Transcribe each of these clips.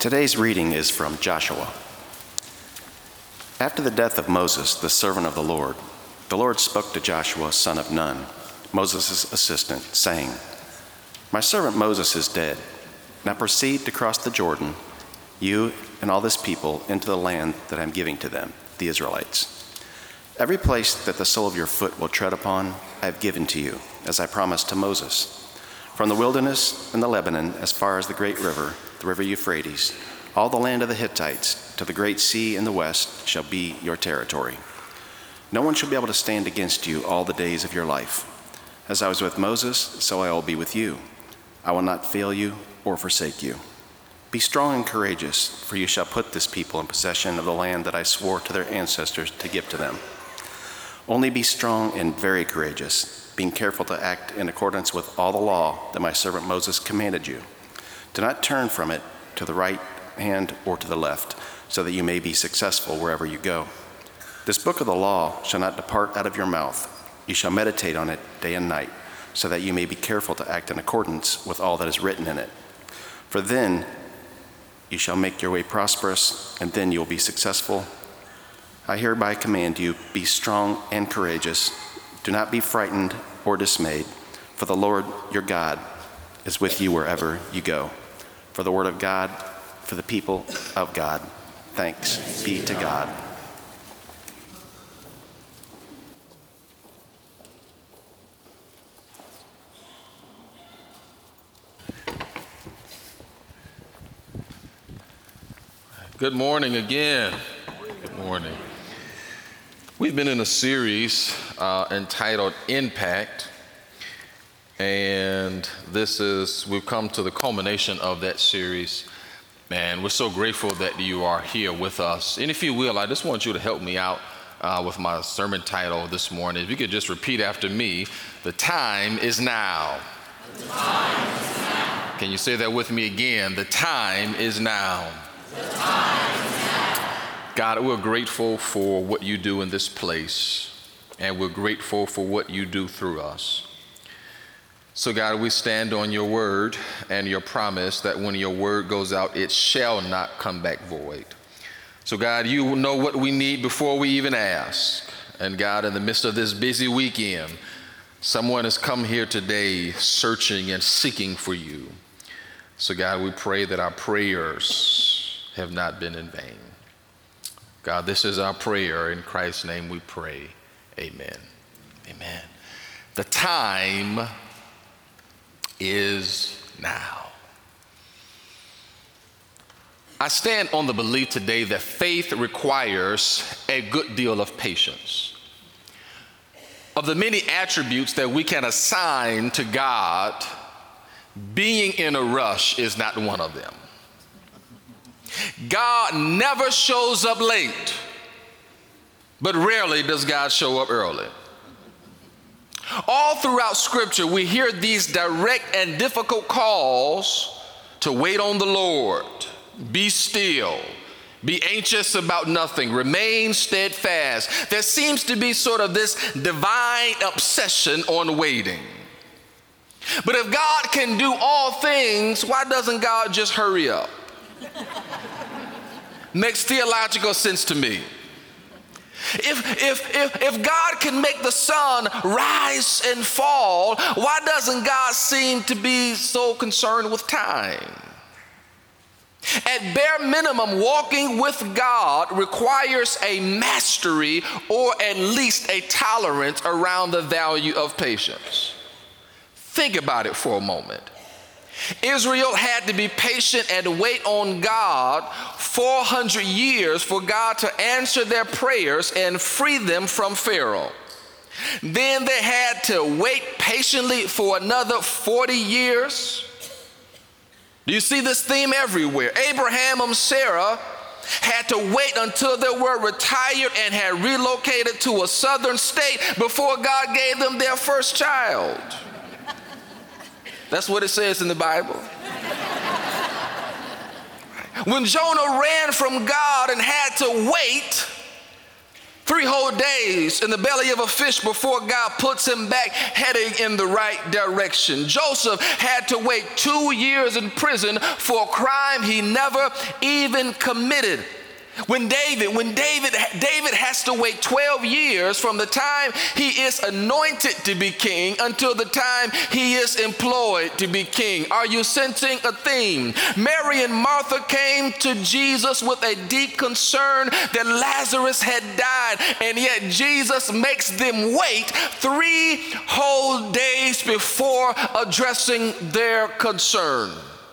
Today's reading is from Joshua. After the death of Moses, the servant of the Lord spoke to Joshua, son of Nun, Moses' assistant, saying, "My servant Moses is dead. Now proceed to cross the Jordan, you and all this people, into the land that I'm giving to them, the Israelites. Every place that the sole of your foot will tread upon, I have given to you, as I promised to Moses. From the wilderness and the Lebanon, as far as the great river, the river Euphrates, all the land of the Hittites, to the great sea in the west, shall be your territory. No one shall be able to stand against you all the days of your life. As I was with Moses, so I will be with you. I will not fail you or forsake you. Be strong and courageous, for you shall put this people in possession of the land that I swore to their ancestors to give to them. Only be strong and very courageous, being careful to act in accordance with all the law that my servant Moses commanded you. Do not turn from it to the right hand or to the left, so that you may be successful wherever you go. This book of the law shall not depart out of your mouth. You shall meditate on it day and night, so that you may be careful to act in accordance with all that is written in it. For then you shall make your way prosperous, and then you will be successful. I hereby command you, be strong and courageous. Do not be frightened or dismayed, for the Lord your God is with you wherever you go." For the word of God, for the people of God. Thanks be to God. Good morning again. Good morning. We've been in a series entitled Impact, and we've come to the culmination of that series, and we're so grateful that you are here with us. And if you will, I just want you to help me out with my sermon title this morning. If you could just repeat after me, "The time is now." The time is now. Can you say that with me again? The time is now. The time is now. God, we're grateful for what you do in this place, and we're grateful for what you do through us. So God, we stand on your word and your promise that when your word goes out, it shall not come back void. So God, you know what we need before we even ask. And God, in the midst of this busy weekend, someone has come here today searching and seeking for you. So God, we pray that our prayers have not been in vain. God, this is our prayer. In Christ's name we pray. Amen. Amen. The time is now. I stand on the belief today that faith requires a good deal of patience. Of the many attributes that we can assign to God, being in a rush is not one of them. God never shows up late, but rarely does God show up early. All throughout Scripture, we hear these direct and difficult calls to wait on the Lord, be still, be anxious about nothing, remain steadfast. There seems to be sort of this divine obsession on waiting. But if God can do all things, why doesn't God just hurry up? Makes theological sense to me. If God can make the sun rise and fall, why doesn't God seem to be so concerned with time? At bare minimum, walking with God requires a mastery or at least a tolerance around the value of patience. Think about it for a moment. Israel had to be patient and wait on God 400 years for God to answer their prayers and free them from Pharaoh. Then they had to wait patiently for another 40 years. Do you see this theme everywhere? Abraham and Sarah had to wait until they were retired and had relocated to a southern state before God gave them their first child. That's what it says in the Bible. When Jonah ran from God and had to wait 3 whole days in the belly of a fish before God puts him back heading in the right direction. Joseph had to wait 2 years in prison for a crime he never even committed. When David has to wait 12 years from the time he is anointed to be king until the time he is employed to be king. Are you sensing a theme? Mary and Martha came to Jesus with a deep concern that Lazarus had died, and yet Jesus makes them wait 3 whole days before addressing their concern.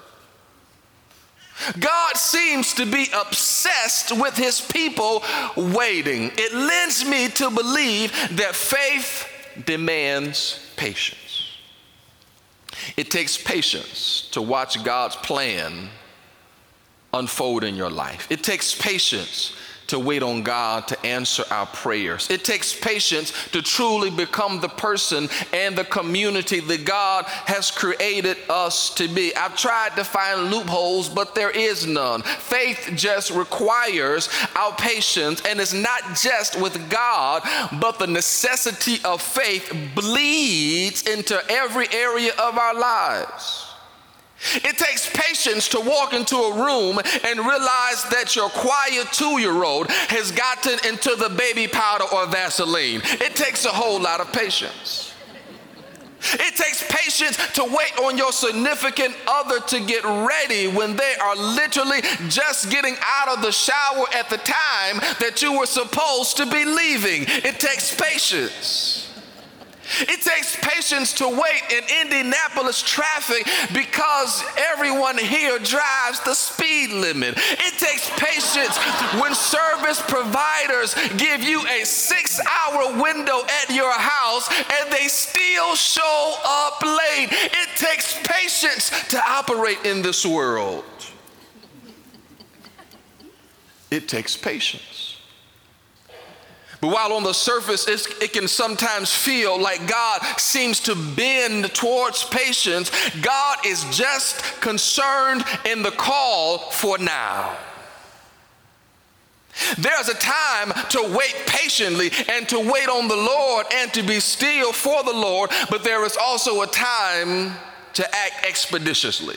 God seems to be obsessed with his people waiting. It leads me to believe that faith demands patience. It takes patience to watch God's plan unfold in your life. It takes patience to wait on God to answer our prayers. It takes patience to truly become the person and the community that God has created us to be. I've tried to find loopholes, but there is none. Faith just requires our patience, and it's not just with God, but the necessity of faith bleeds into every area of our lives. It takes patience to walk into a room and realize that your quiet 2-year-old has gotten into the baby powder or Vaseline. It takes a whole lot of patience. It takes patience to wait on your significant other to get ready when they are literally just getting out of the shower at the time that you were supposed to be leaving. It takes patience. It takes patience to wait in Indianapolis traffic because everyone here drives the speed limit. It takes patience when service providers give you a 6-hour window at your house and they still show up late. It takes patience to operate in this world. It takes patience. But while on the surface it can sometimes feel like God seems to bend towards patience, God is just concerned in the call for now. There's a time to wait patiently and to wait on the Lord and to be still for the Lord, but there is also a time to act expeditiously.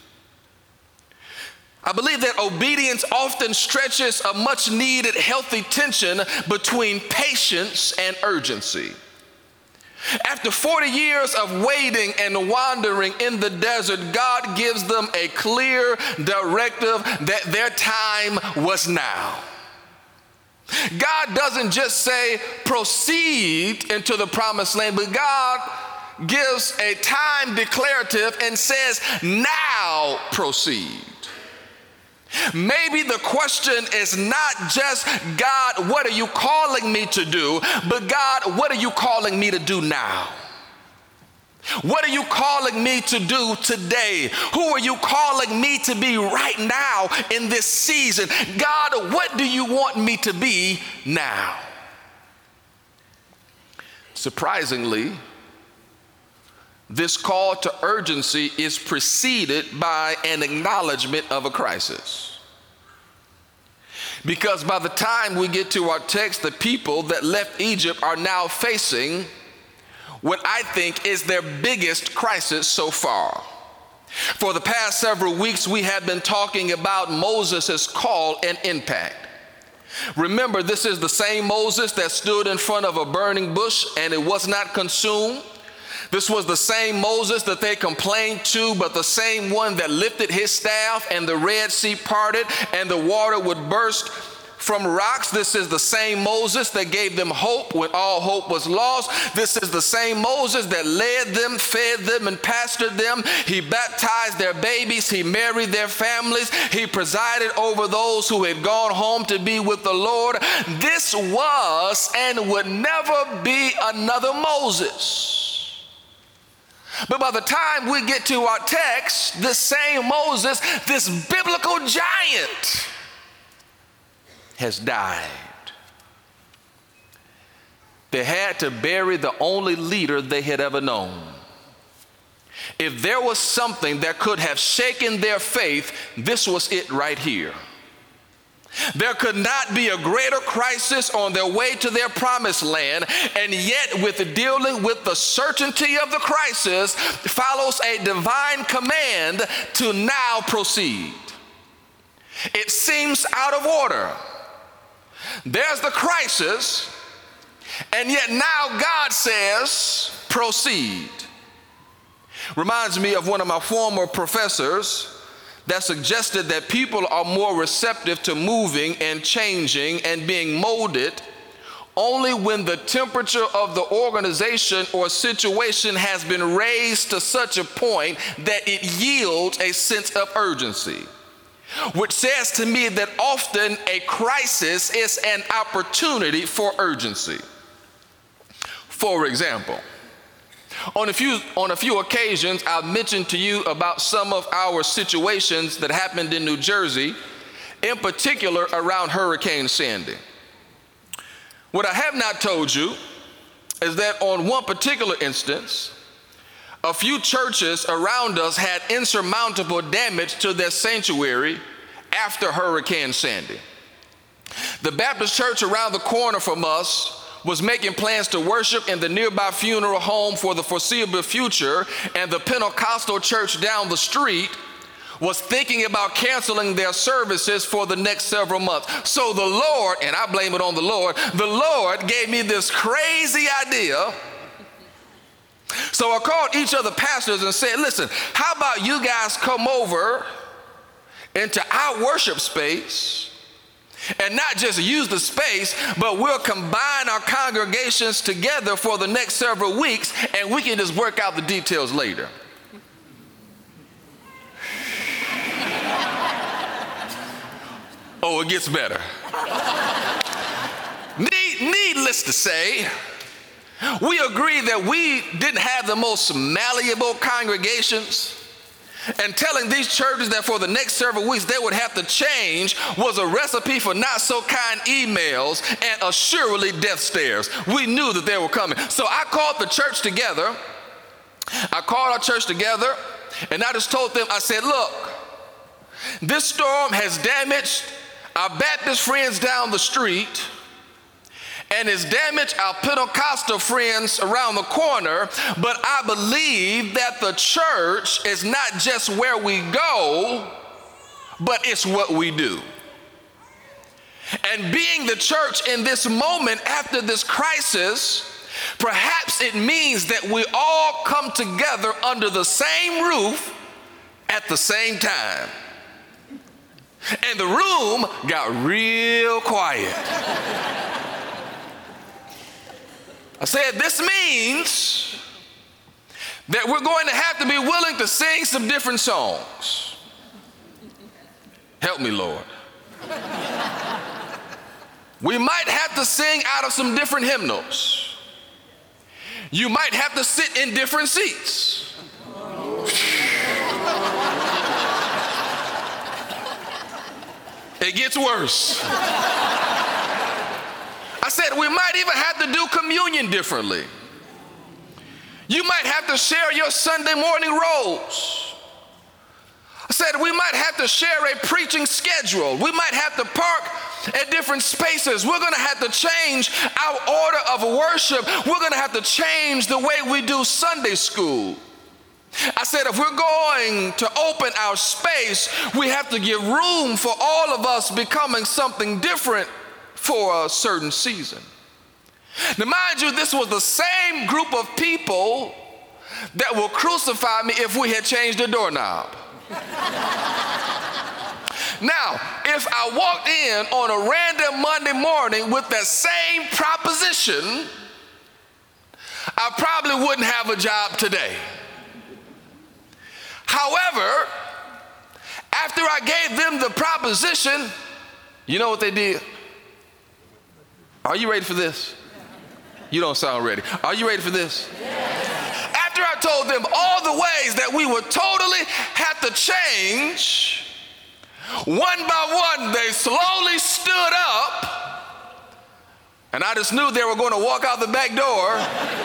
I believe that obedience often stretches a much needed healthy tension between patience and urgency. After 40 years of waiting and wandering in the desert, God gives them a clear directive that their time was now. God doesn't just say proceed into the promised land, but God gives a time declarative and says now proceed. Maybe the question is not just, God, what are you calling me to do? But God, what are you calling me to do now? What are you calling me to do today? Who are you calling me to be right now in this season? God, what do you want me to be now? Surprisingly, this call to urgency is preceded by an acknowledgement of a crisis. Because by the time we get to our text, the people that left Egypt are now facing what I think is their biggest crisis so far. For the past several weeks, we have been talking about Moses' call and impact. Remember, this is the same Moses that stood in front of a burning bush and it was not consumed. This was the same Moses that they complained to, but the same one that lifted his staff and the Red Sea parted and the water would burst from rocks. This is the same Moses that gave them hope when all hope was lost. This is the same Moses that led them, fed them, and pastored them. He baptized their babies. He married their families. He presided over those who had gone home to be with the Lord. This was and would never be another Moses. But by the time we get to our text, this same Moses, this biblical giant, has died. They had to bury the only leader they had ever known. If there was something that could have shaken their faith, this was it right here. There could not be a greater crisis on their way to their promised land, and yet with dealing with the certainty of the crisis follows a divine command to now proceed. It seems out of order. There's the crisis, and yet now God says, proceed. Reminds me of one of my former professors that suggested that people are more receptive to moving and changing and being molded only when the temperature of the organization or situation has been raised to such a point that it yields a sense of urgency, which says to me that often a crisis is an opportunity for urgency. For example, on a few occasions, I've mentioned to you about some of our situations that happened in New Jersey, in particular around Hurricane Sandy. What I have not told you is that on one particular instance, a few churches around us had insurmountable damage to their sanctuary after Hurricane Sandy. The Baptist church around the corner from us was making plans to worship in the nearby funeral home for the foreseeable future, and the Pentecostal church down the street was thinking about canceling their services for the next several months. So the Lord, and I blame it on the Lord gave me this crazy idea. So I called each of the pastors and said, listen, how about you guys come over into our worship space and not just use the space, but we'll combine our congregations together for the next several weeks, and we can just work out the details later. Oh, it gets better. Needless to say, we agreed that we didn't have the most malleable congregations, and telling these churches that for the next several weeks they would have to change was a recipe for not so kind emails and assuredly death stares. We knew that they were coming. So I called our church together, and I just told them, I said, look, this storm has damaged our Baptist friends down the street, and it's damaged our Pentecostal friends around the corner, but I believe that the church is not just where we go, but it's what we do. And being the church in this moment after this crisis, perhaps it means that we all come together under the same roof at the same time. And the room got real quiet. I said, this means that we're going to have to be willing to sing some different songs. Help me, Lord. We might have to sing out of some different hymnals. You might have to sit in different seats. It gets worse. I said, we might even have to do communion differently. You might have to share your Sunday morning roles. I said, we might have to share a preaching schedule. We might have to park at different spaces. We're going to have to change our order of worship. We're going to have to change the way we do Sunday school. I said, if we're going to open our space, we have to give room for all of us becoming something different for a certain season. Now, mind you, this was the same group of people that will crucify me if we had changed the doorknob. Now, if I walked in on a random Monday morning with that same proposition, I probably wouldn't have a job today. However, after I gave them the proposition, you know what they did? Are you ready for this? You don't sound ready. Are you ready for this? Yes. After I told them all the ways that we would totally have to change, one by one they slowly stood up, and I just knew they were going to walk out the back door.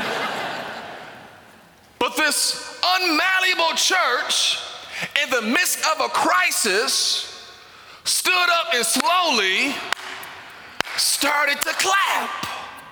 But this unmalleable church, in the midst of a crisis, stood up and slowly started to clap.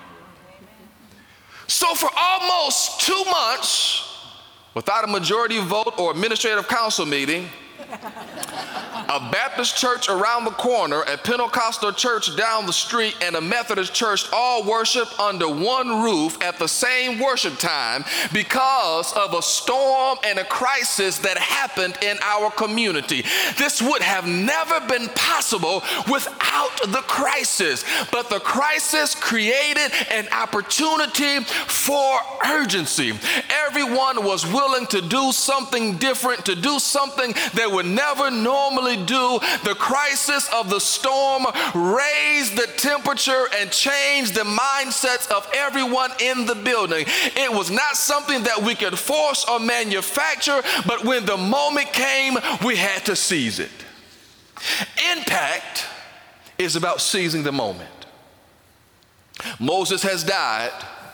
So for almost 2 months, without a majority vote or administrative council meeting, a Baptist church around the corner, a Pentecostal church down the street, and a Methodist church all worship under one roof at the same worship time because of a storm and a crisis that happened in our community. This would have never been possible without the crisis, but the crisis created an opportunity for urgency. Everyone was willing to do something different, to do something that would never normally do. The crisis of the storm raised the temperature and changed the mindsets of everyone in the building. It was not something that we could force or manufacture, but when the moment came, we had to seize it. Impact is about seizing the moment. Moses has died,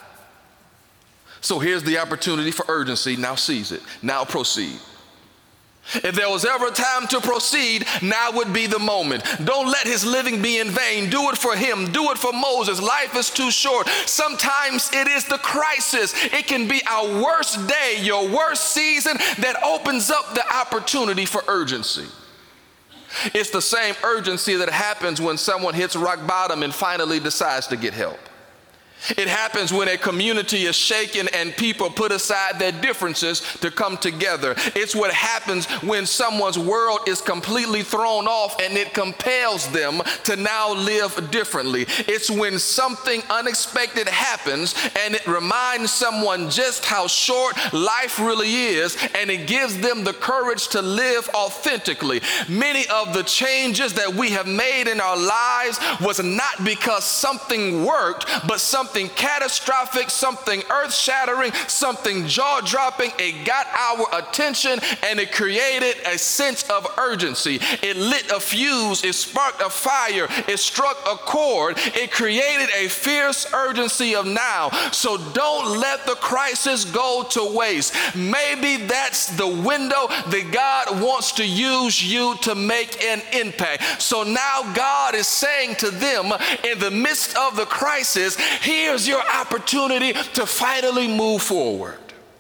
so here's the opportunity for urgency. Now seize it. Now proceed. If there was ever a time to proceed, now would be the moment. Don't let his living be in vain. Do it for him. Do it for Moses. Life is too short. Sometimes it is the crisis. It can be our worst day, your worst season, that opens up the opportunity for urgency. It's the same urgency that happens when someone hits rock bottom and finally decides to get help. It happens when a community is shaken and people put aside their differences to come together. It's what happens when someone's world is completely thrown off and it compels them to now live differently. It's when something unexpected happens and it reminds someone just how short life really is, and it gives them the courage to live authentically. Many of the changes that we have made in our lives was not because something worked, but something catastrophic, something earth-shattering, something jaw-dropping. It got our attention and it created a sense of urgency. It lit a fuse, it sparked a fire, it struck a chord, it created a fierce urgency of now. So don't let the crisis go to waste. Maybe that's the window that God wants to use you to make an impact. So now God is saying to them, in the midst of the crisis, here's your opportunity to finally move forward.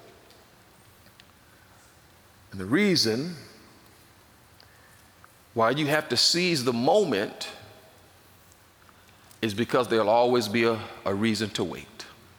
And the reason why you have to seize the moment is because there'll always be a reason to wait.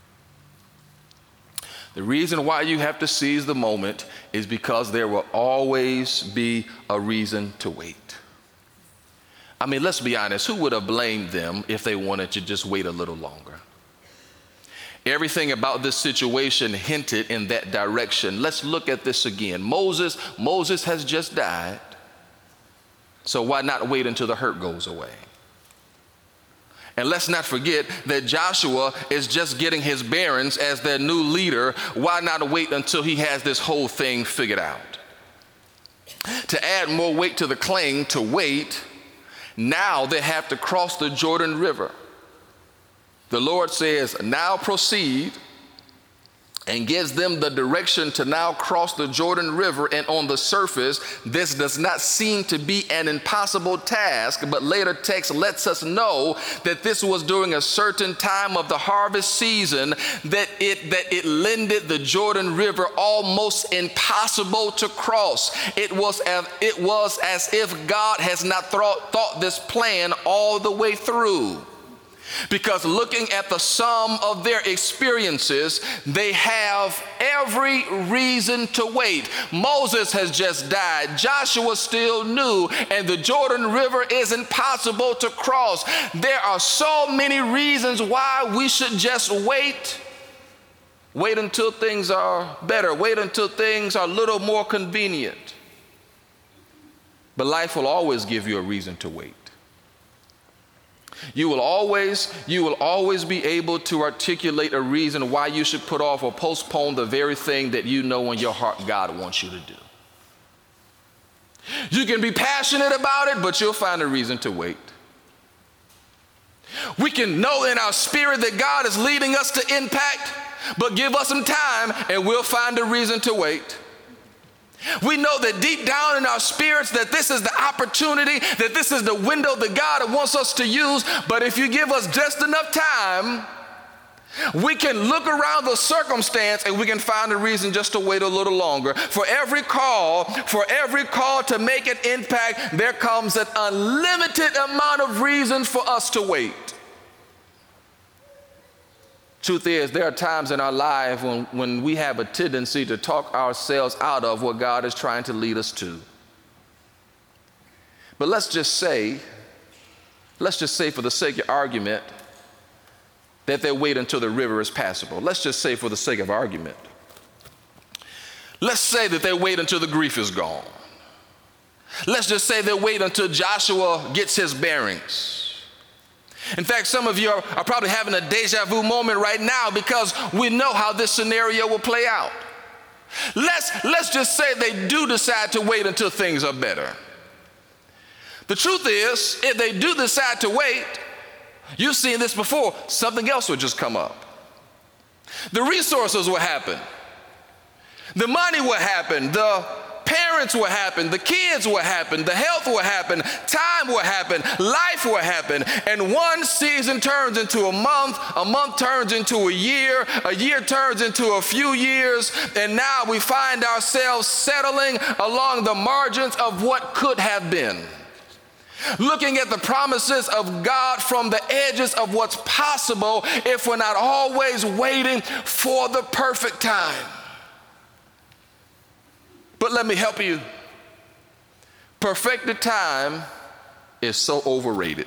The reason why you have to seize the moment is because there will always be a reason to wait. I mean, let's be honest, who would have blamed them if they wanted to just wait a little longer? Everything about this situation hinted in that direction. Let's look at this again. Moses has just died, so why not wait until the hurt goes away? And let's not forget that Joshua is just getting his bearings as their new leader. Why not wait until he has this whole thing figured out? To add more weight to the claim to wait, now they have to cross the Jordan River. The Lord says, now proceed, and gives them the direction to now cross the Jordan River. And on the surface, this does not seem to be an impossible task, but later text lets us know that this was during a certain time of the harvest season that it lended the Jordan River almost impossible to cross. It was as if God has not thought this plan all the way through. Because looking at the sum of their experiences, they have every reason to wait. Moses has just died. Joshua still new, and the Jordan River is impossible to cross. There are so many reasons why we should just wait. Wait until things are better. Wait until things are a little more convenient. But life will always give you a reason to wait. You will always be able to articulate a reason why you should put off or postpone the very thing that you know in your heart God wants you to do. You can be passionate about it, but you'll find a reason to wait. We can know in our spirit that God is leading us to impact, but give us some time and we'll find a reason to wait. We know that deep down in our spirits that this is the opportunity, that this is the window that God wants us to use. But if you give us just enough time, we can look around the circumstance and we can find a reason just to wait a little longer. For every call to make an impact, there comes an unlimited amount of reasons for us to wait. Truth is, there are times in our life when we have a tendency to talk ourselves out of what God is trying to lead us to. But let's just say for the sake of argument, that they wait until the river is passable. Let's just say for the sake of argument. Let's say that they wait until the grief is gone. Let's just say they wait until Joshua gets his bearings. In fact, some of you are probably having a deja vu moment right now because we know how this scenario will play out. Let's just say they do decide to wait until things are better. The truth is, if they do decide to wait, you've seen this before, something else will just come up. The resources will happen. The money will happen. The parents will happen. The kids will happen. The health will happen. Time will happen. Life will happen. And one season turns into a month turns into a year turns into a few years, and now we find ourselves settling along the margins of what could have been. Looking at the promises of God from the edges of what's possible if we're not always waiting for the perfect time. But let me help you. Perfected time is so overrated.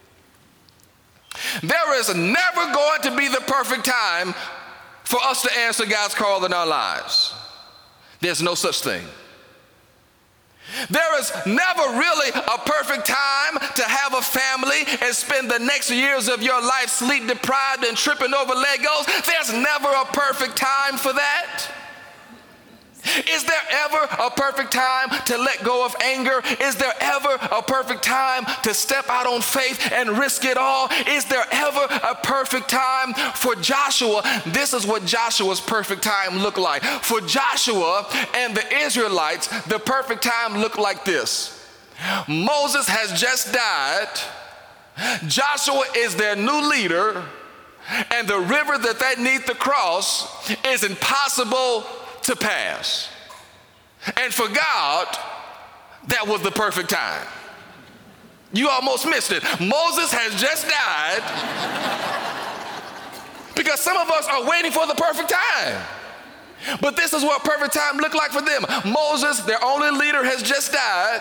There is never going to be the perfect time for us to answer God's call in our lives. There's no such thing. There is never really a perfect time to have a family and spend the next years of your life sleep deprived and tripping over Legos. There's never a perfect time for that. Is there ever a perfect time to let go of anger? Is there ever a perfect time to step out on faith and risk it all? Is there ever a perfect time for Joshua? This is what Joshua's perfect time looked like. For Joshua and the Israelites, the perfect time looked like this. Moses has just died. Joshua is their new leader, and the river that they need to cross is impossible to pass. And for God, that was the perfect time. You almost missed it. Moses has just died because some of us are waiting for the perfect time. But this is what perfect time looked like for them. Moses, their only leader, has just died.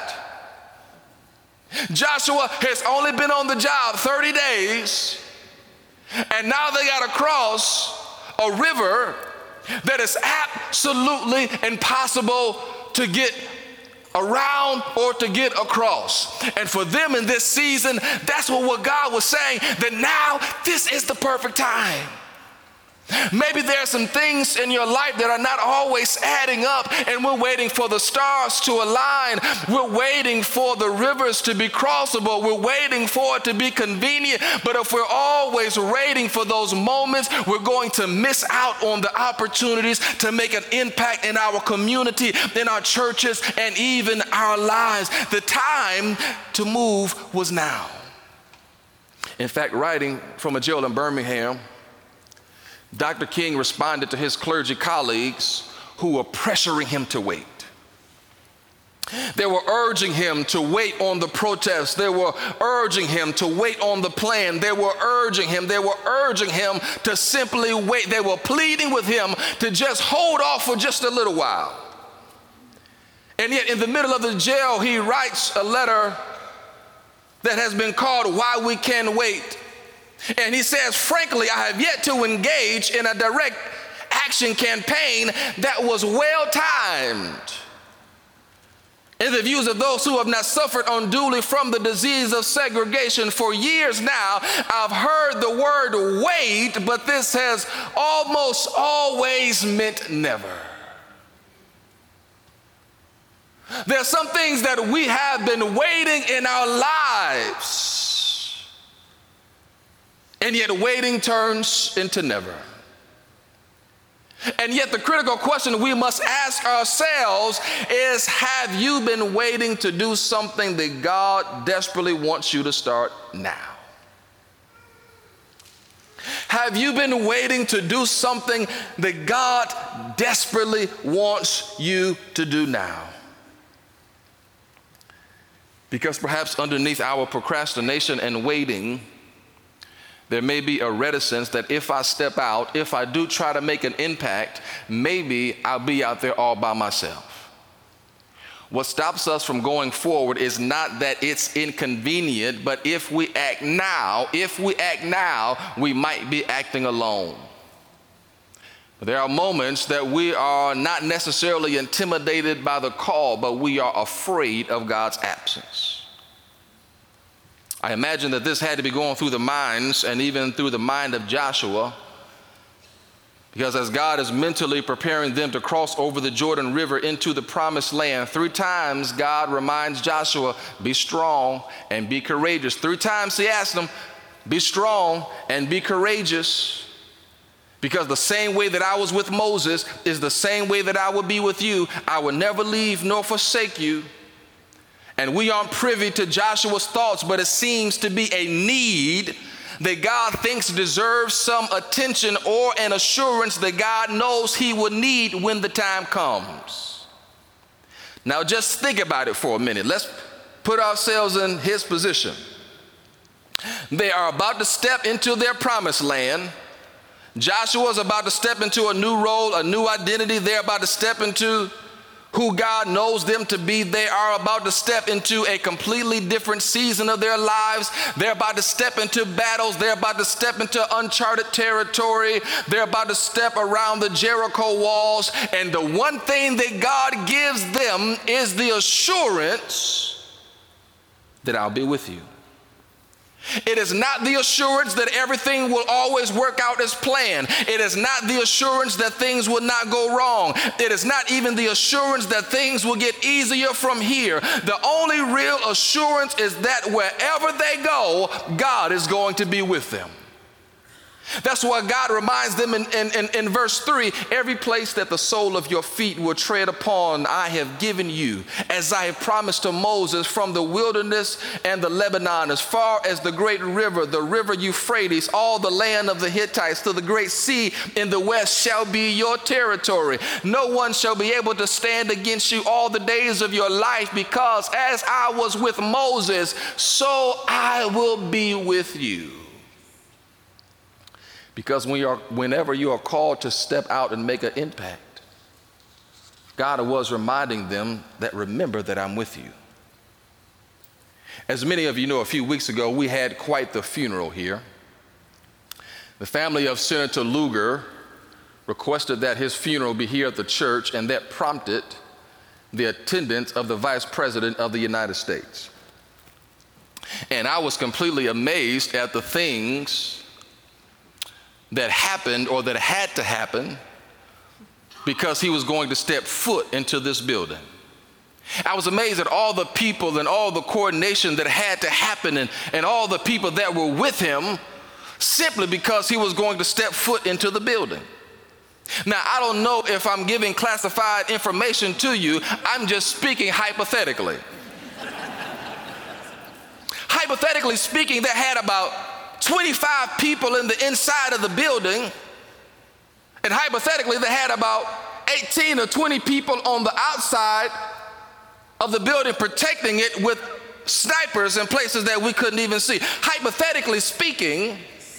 Joshua has only been on the job 30 days. And now they got to cross a river that is absolutely impossible to get around or to get across. And for them in this season, that's what God was saying, that now this is the perfect time. Maybe there are some things in your life that are not always adding up, and we're waiting for the stars to align. We're waiting for the rivers to be crossable. We're waiting for it to be convenient. But if we're always waiting for those moments, we're going to miss out on the opportunities to make an impact in our community, in our churches, and even our lives. The time to move was now. In fact, writing from a jail in Birmingham, Dr. King responded to his clergy colleagues who were pressuring him to wait. They were urging him to wait on the protest. They were urging him to wait on the plan. They were urging him to simply wait. They were pleading with him to just hold off for just a little while. And yet in the middle of the jail, he writes a letter that has been called Why We Can Wait. And he says, frankly, I have yet to engage in a direct action campaign that was well-timed. In the views of those who have not suffered unduly from the disease of segregation for years now, I've heard the word wait, but this has almost always meant never. There are some things that we have been waiting in our lives, and yet waiting turns into never. And yet the critical question we must ask ourselves is, have you been waiting to do something that God desperately wants you to start now? Have you been waiting to do something that God desperately wants you to do now? Because perhaps underneath our procrastination and waiting, there may be a reticence that if I step out, if I do try to make an impact, maybe I'll be out there all by myself. What stops us from going forward is not that it's inconvenient, but if we act now, we might be acting alone. But there are moments that we are not necessarily intimidated by the call, but we are afraid of God's absence. I imagine that this had to be going through the minds and even through the mind of Joshua, because as God is mentally preparing them to cross over the Jordan River into the promised land, 3 times God reminds Joshua, be strong and be courageous. 3 times he asked them, be strong and be courageous, because the same way that I was with Moses is the same way that I will be with you. I will never leave nor forsake you. And we aren't privy to Joshua's thoughts, but it seems to be a need that God thinks deserves some attention, or an assurance that God knows he will need when the time comes. Now just think about it for a minute. Let's put ourselves in his position. They are about to step into their promised land. Joshua is about to step into a new role, a new identity. They're about to step into who God knows them to be. They are about to step into a completely different season of their lives. They're about to step into battles. They're about to step into uncharted territory. They're about to step around the Jericho walls. And the one thing that God gives them is the assurance that I'll be with you. It is not the assurance that everything will always work out as planned. It is not the assurance that things will not go wrong. It is not even the assurance that things will get easier from here. The only real assurance is that wherever they go, God is going to be with them. That's why God reminds them in verse 3, every place that the sole of your feet will tread upon, I have given you, as I have promised to Moses, from the wilderness and the Lebanon, as far as the great river, the river Euphrates, all the land of the Hittites, to the great sea in the west shall be your territory. No one shall be able to stand against you all the days of your life, because as I was with Moses, so I will be with you. Because whenever you are called to step out and make an impact, God was reminding them that, remember that I'm with you. As many of you know, a few weeks ago, we had quite the funeral here. The family of Senator Lugar requested that his funeral be here at the church, and that prompted the attendance of the Vice President of the United States. And I was completely amazed at the things that happened, or that had to happen, because he was going to step foot into this building. I was amazed at all the people and all the coordination that had to happen, and all the people that were with him, simply because he was going to step foot into the building. Now, I don't know if I'm giving classified information to you. I'm just speaking hypothetically. Hypothetically speaking, they had about 25 people in the inside of the building, and hypothetically they had about 18 or 20 people on the outside of the building protecting it with snipers in places that we couldn't even see. Hypothetically speaking,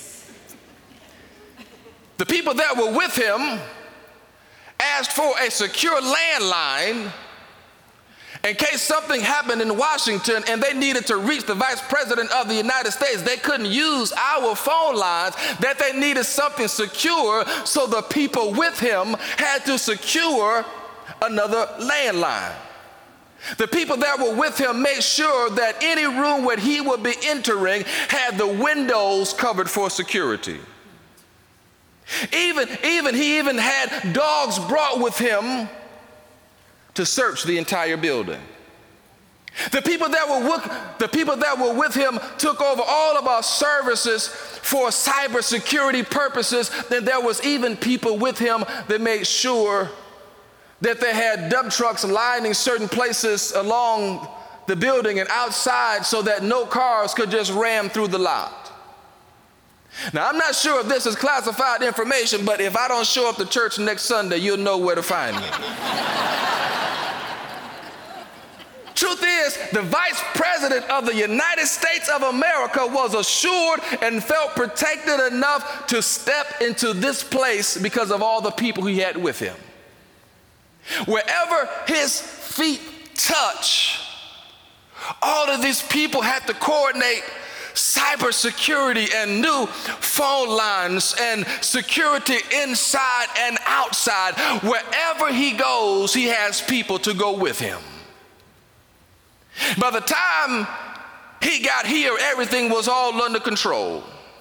the people that were with him asked for a secure landline in case something happened in Washington and they needed to reach the Vice President of the United States. They couldn't use our phone lines, that they needed something secure, so the people with him had to secure another landline. The people that were with him made sure that any room where he would be entering had the windows covered for security. He even had dogs brought with him to search the entire building. The people that were with him took over all of our services for cybersecurity purposes. Then there was even people with him that made sure that they had dump trucks lining certain places along the building and outside so that no cars could just ram through the lot. Now, I'm not sure if this is classified information, but if I don't show up to church next Sunday, you'll know where to find me. Truth is, the vice president of the United States of America was assured and felt protected enough to step into this place because of all the people he had with him. Wherever his feet touch, all of these people had to coordinate cybersecurity and new phone lines and security inside and outside. Wherever he goes, he has people to go with him. By the time he got here, everything was all under control.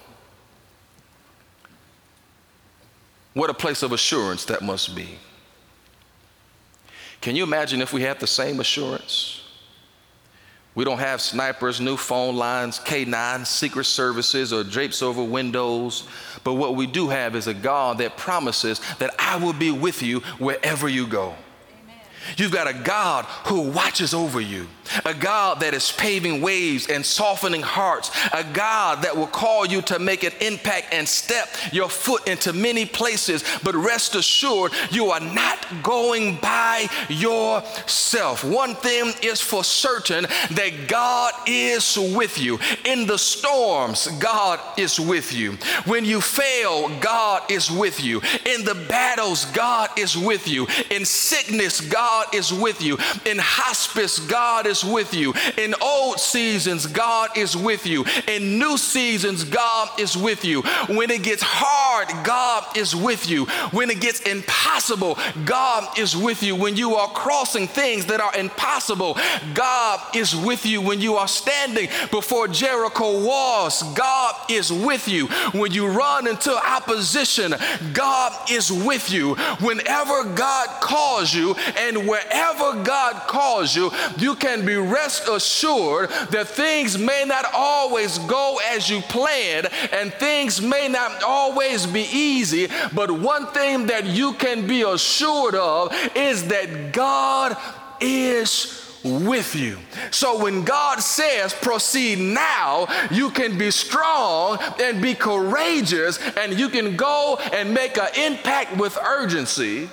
What a place of assurance that must be. Can you imagine if we had the same assurance? We don't have snipers, new phone lines, K9, secret services, or drapes over windows. But what we do have is a God that promises that I will be with you wherever you go. You've got a God who watches over you, a God that is paving ways and softening hearts, a God that will call you to make an impact and step your foot into many places. But rest assured, you are not going by yourself. One thing is for certain, that God is with you. In the storms, God is with you. When you fail, God is with you. In the battles, God is with you. In sickness, God is with you. In hospice, God is with you. In old seasons, God is with you. In new seasons, God is with you. When it gets hard, God is with you. When it gets impossible, God is with you. When you are crossing things that are impossible, God is with you. When you are standing before Jericho walls, God is with you. When you run into opposition, God is with you. Whenever God calls you and wherever God calls you, you can be rest assured that things may not always go as you planned and things may not always be easy, but one thing that you can be assured of is that God is with you. So when God says proceed now, you can be strong and be courageous, and you can go and make an impact with urgency,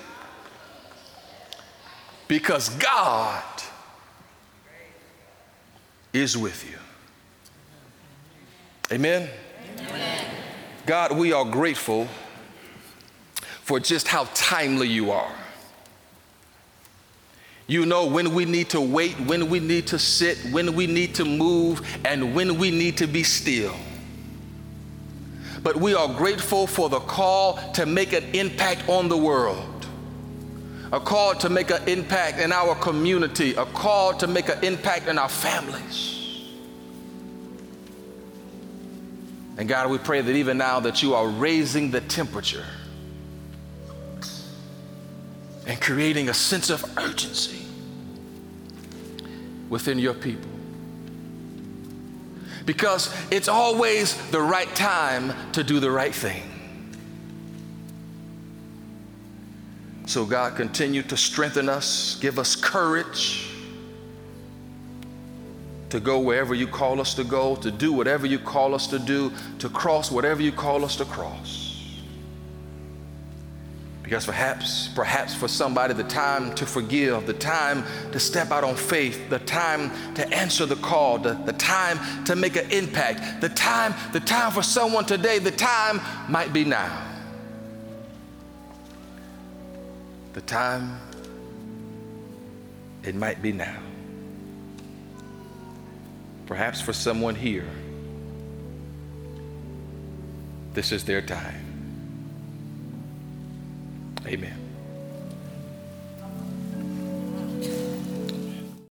because God is with you. Amen? Amen. God, we are grateful for just how timely you are. You know when we need to wait, when we need to sit, when we need to move, and when we need to be still. But we are grateful for the call to make an impact on the world. A call to make an impact in our community, a call to make an impact in our families. And God, we pray that even now that you are raising the temperature and creating a sense of urgency within your people. Because it's always the right time to do the right thing. So God, continue to strengthen us, give us courage to go wherever you call us to go, to do whatever you call us to do, to cross whatever you call us to cross. Because perhaps for somebody, the time to forgive, the time to step out on faith, the time to answer the call, the time to make an impact, the time for someone today, the time might be now. The time, it might be now. Perhaps for someone here, this is their time. Amen.